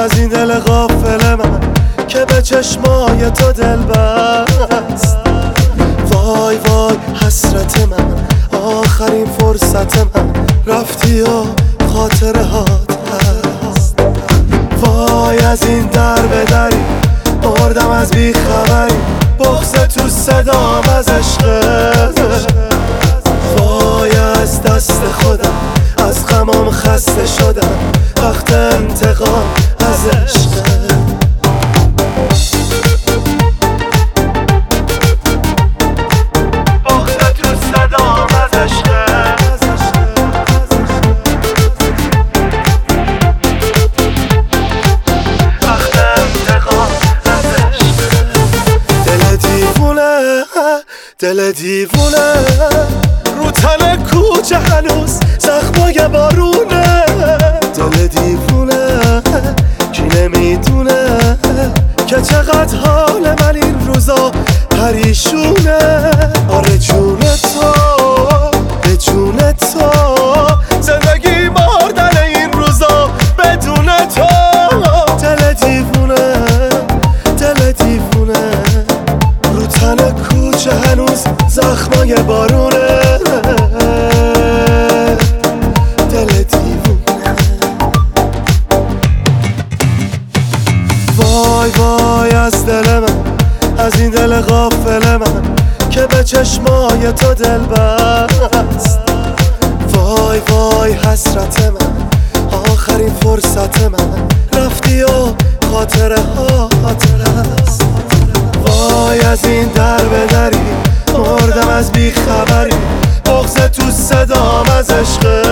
از این دل غافل من که به چشمای تو دل بست. وای وای حسرت من، آخرین فرصت من، رفتی و خاطره هات هست. وای از این در به دری مردم از بیخبری، بغض تو صدام از عشقت. وای از دست خودم، از غمام خسته شدم، وقت انتقام از عشقت. دل دیوونه رو تن کوچه هنوز زخمای بارونه. دل دیوونه کی نمیدونه که چقدر حال من این روزا پریشونه. آره جون تو به جون تو، زندگی مردن این روزا بدون تو. دل دیوونه دل دیوونه رو تن کوچه هنوز زخمای بارونه. دل دیوونه. وای وای از دل من، از این دل غافل من که به چشمای تو دل بست. وای وای حسرت من، آخرین فرصت من، رفتی و خاطره هست. وای از این در به دری مردم از بیخبری، بغض تو صدام از عشقت.